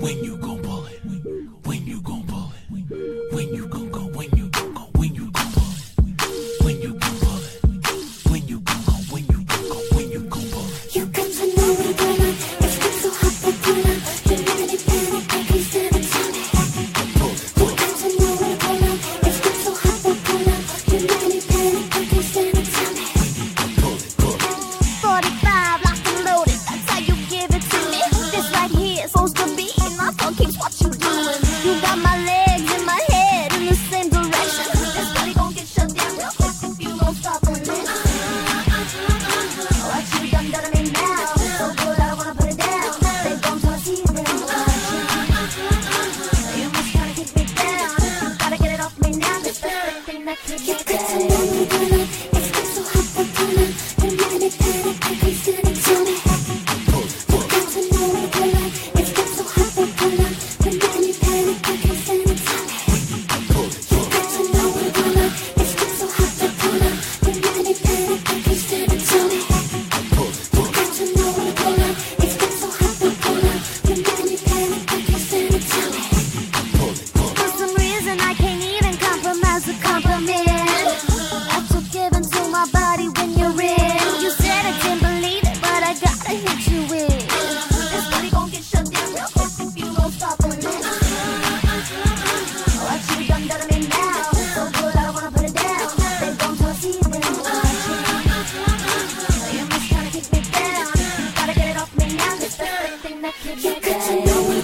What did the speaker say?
When you gon' pull it? When you gon' pull it? When you gon' go? When you gon' go? When you gon' pull it? When you gon' pull it? When you gon' go? When you gon' go? When you gon' pull it? You got to know what I wanna. It's been so hot for dinner. You made me panic, I can't stand it. Tell me. You got to know what I wanna. It's been so hot for dinner. You made me panic, I can't stand it. Tell me. 45 locked and loaded. That's how you give it to me. This right here is supposed to be my phone keeps what you doing. You got my legs and my head in the same direction. This body gon' get shut down real quick if you don't stop on this. What you done to me now? So good I don't wanna put it down. They gon' tell us you didn't watch it. You must try to kick me down. You gotta get it off me now. This the thing that keeps me down. It's been so hot for dinner. You made me panic, I can't stand it. Tell me. You got to know what I like. It's been so hot for dinner. You made me panic, I can't stand it. Tell me. You got to know what I like. It's been so hot for dinner. You made me panic, I can't stand it. Tell me. You got to know what I like. It's been so hot for dinner. You made me panic, I can't stand it. Tell me. For some reason I can't even compromise a compliment. That's what's given to my body when you're in. You said I didn't believe it, but I gotta hit you with. This body gon' get shut down real quick if you don't stop on this. What you done to me now? So good I don't wanna put it down. They gon' tell us you didn't watch it. You must try to kick me down. You gotta get it off me now. This the thing that keeps me down.